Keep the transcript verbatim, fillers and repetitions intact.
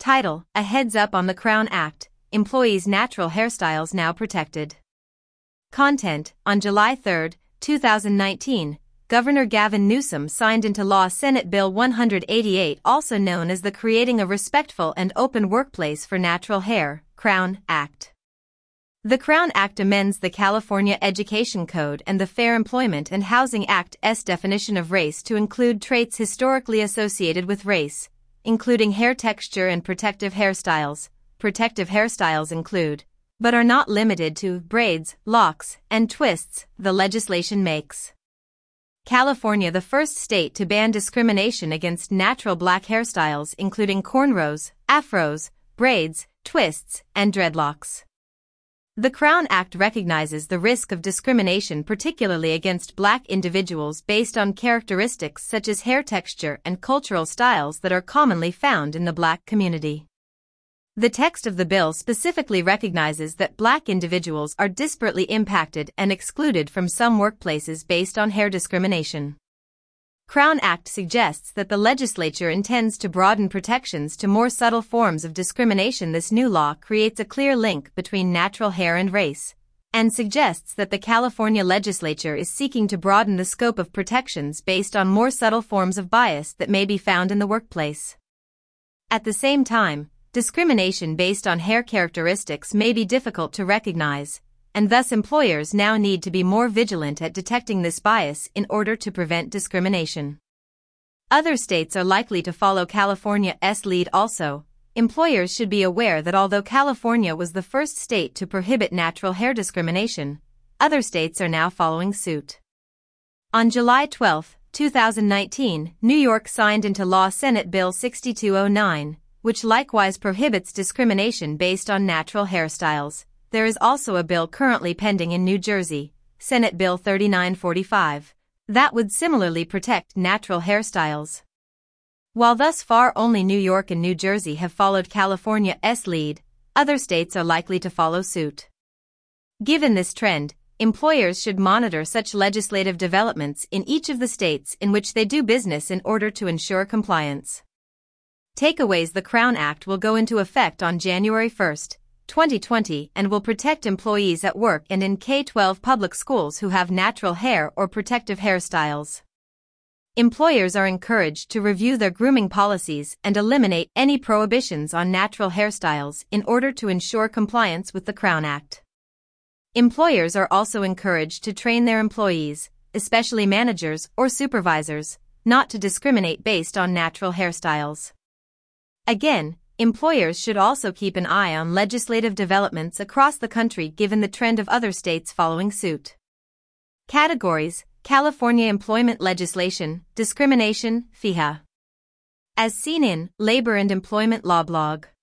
Title: A Heads Up on the Crown Act, Employees' Natural Hairstyles Now Protected. Content: On July third, two thousand nineteen, Governor Gavin Newsom signed into law Senate Bill one eighty-eight, also known as the Creating a Respectful and Open Workplace for Natural Hair, Crown Act. The Crown Act amends the California Education Code and the Fair Employment and Housing Act's definition of race to include traits historically associated with race, including hair texture and protective hairstyles. Protective hairstyles include, but are not limited to, braids, locks, and twists. The legislation makes California the first state to ban discrimination against natural black hairstyles, including cornrows, afros, braids, twists, and dreadlocks. The Crown Act recognizes the risk of discrimination, particularly against black individuals, based on characteristics such as hair texture and cultural styles that are commonly found in the black community. The text of the bill specifically recognizes that black individuals are disparately impacted and excluded from some workplaces based on hair discrimination. Crown Act suggests that the legislature intends to broaden protections to more subtle forms of discrimination. This new law creates a clear link between natural hair and race, and suggests that the California legislature is seeking to broaden the scope of protections based on more subtle forms of bias that may be found in the workplace. At the same time, discrimination based on hair characteristics may be difficult to recognize, and thus employers now need to be more vigilant at detecting this bias in order to prevent discrimination. Other states are likely to follow California's lead also. Employers should be aware that although California was the first state to prohibit natural hair discrimination, other states are now following suit. On July twelfth, two thousand nineteen, New York signed into law Senate Bill sixty-two oh nine, which likewise prohibits discrimination based on natural hairstyles. There is also a bill currently pending in New Jersey, Senate Bill thirty-nine forty-five, that would similarly protect natural hairstyles. While thus far only New York and New Jersey have followed California's lead, other states are likely to follow suit. Given this trend, employers should monitor such legislative developments in each of the states in which they do business in order to ensure compliance. Takeaways: The Crown Act will go into effect on January first, twenty twenty, and will protect employees at work and in K twelve public schools who have natural hair or protective hairstyles. Employers are encouraged to review their grooming policies and eliminate any prohibitions on natural hairstyles in order to ensure compliance with the Crown Act. Employers are also encouraged to train their employees, especially managers or supervisors, not to discriminate based on natural hairstyles. Again, employers should also keep an eye on legislative developments across the country given the trend of other states following suit. Categories: California Employment Legislation, Discrimination, F E H A. As seen in Labor and Employment Law blog.